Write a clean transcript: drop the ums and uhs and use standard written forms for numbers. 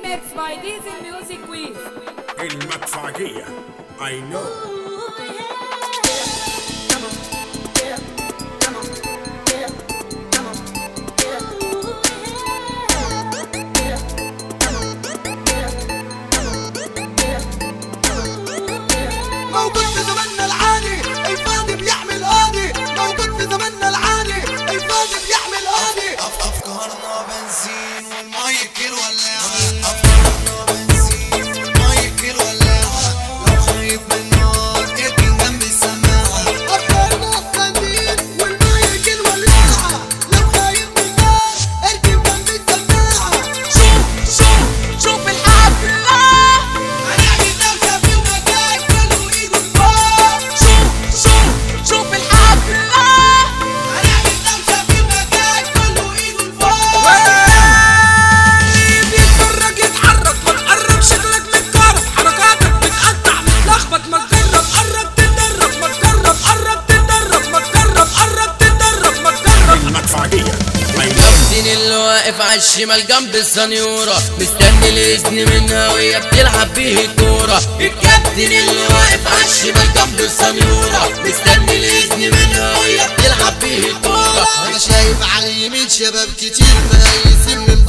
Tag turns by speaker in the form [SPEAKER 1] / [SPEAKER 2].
[SPEAKER 1] Remix by Diesel Music Quiz.
[SPEAKER 2] المدفعية I know.
[SPEAKER 3] موجود في زماننا العالي الفاضي بيعمل قاضي، موجود في زماننا العالي الفاضي بيعمل قاضي. افكارنا بنزين والمايك الولاعة، افكارنا بنزين والمايك الولاعة. لو خايف من النار اركن جنب السماعة. افكارنا بنزين والمايك الولاعة، لو خايف من النار اركن جنب السماعة.
[SPEAKER 4] شوف الحفلة
[SPEAKER 3] هنعمل دوشة في المكان كله ايده لفوق.
[SPEAKER 4] شوف الحفلة
[SPEAKER 3] هنعمل دوشة في المكان كله ايده لفوق.
[SPEAKER 4] بيتفرج يتحرك ما تقرب شكلك متكرر، حركاتك بتقطع متلخبط ما تجرب قرب تتدرب ما تجرب قرب تتدرب ما تجرب قرب تتدرب ما تجرب.
[SPEAKER 2] المدفعية I know.
[SPEAKER 5] الكابتن اللي واقف على الشمال جنب السنيورة مستني الإذن منها وهي بتلعب بيه الكورة. الكابتن اللي واقف على الشمال جنب السنيورة مستني الإذن منها وهي بتلعب بيه الكورة.
[SPEAKER 3] انا شايف على اليمين شباب كتير مهيسين من